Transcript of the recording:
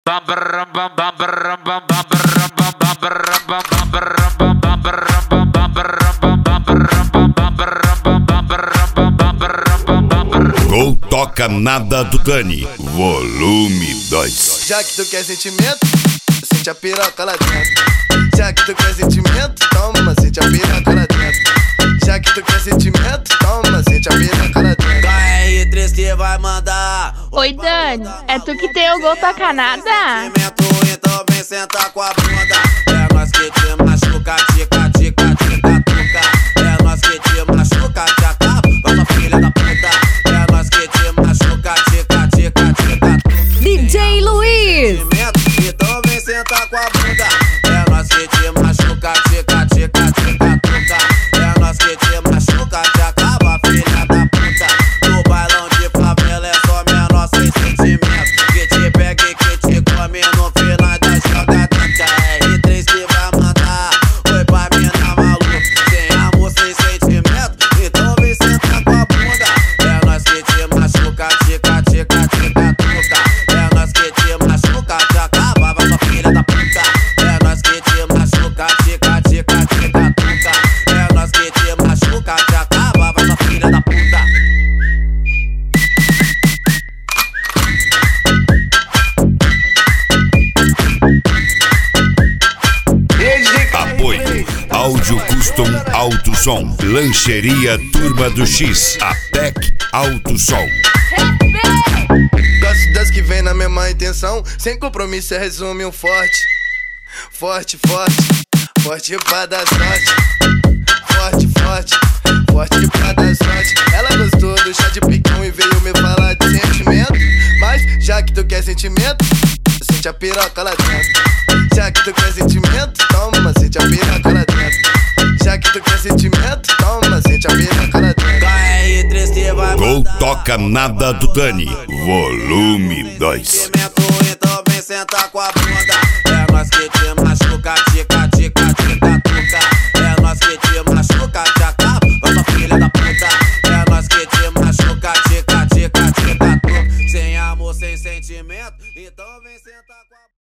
Gol Toca Nada do Dani, volume 2. Já que tu quer sentimento, sente a piroca lá dentro. Já que tu quer sentimento, toma, sente a piroca lá dentro. Já que tu quer sentimento, toma, sente a piroca lá dentro. KR3 que vai mandar. Oi, Dani, é tu que tem o Gol Toca Nada? Então vem sentar com a bunda. É nós que te machuca, tica, tica, tica, tuca. É nós que te machuca, te acaba, vai pra filha da puta. É nós que te machuca, tica, tica, tica. DJ Luiz. Então vem sentar com a bunda. É nós que te machuca, tica, tica, tica, tuca. É nós que te machuca, te acaba, filha da puta. No bailão de favela é só menor sem sentimento. Que te pega e que te come no final da jogada. KR3 que vai mandar. Oi pra mina maluca, sem amor, sem sentimento. Então vem sentar com a bunda. É nós que te machuca, tica, tica, tica, tuca. É nós que te machuca, te acaba, vai pra filha da puta. É nós que te machuca, tica, tica, tica, tuca. É nós que te machuca, te acaba, vai pra filha da puta. Apoio Áudio Custom Alto Som, Lancheria Turma do X, APEC Alto Som. Gosto das que vem na mesma intenção, sem compromisso é resume um forte. Forte, forte, forte pra dar sorte. Forte, forte, forte pra dar sorte. Ela gostou do chá de picão e veio me falar de sentimento. Mas já que tu quer sentimento, sente a piroca lá dentro. Já que tu quer sentimento, toma, sente a piroca lá dentro. Já que tu quer sentimento, toma, sente a piroca lá dentro. KR3 que vai Gol mandar. Toca Nada do Dani, volume 2. Então vem sentar com a bunda.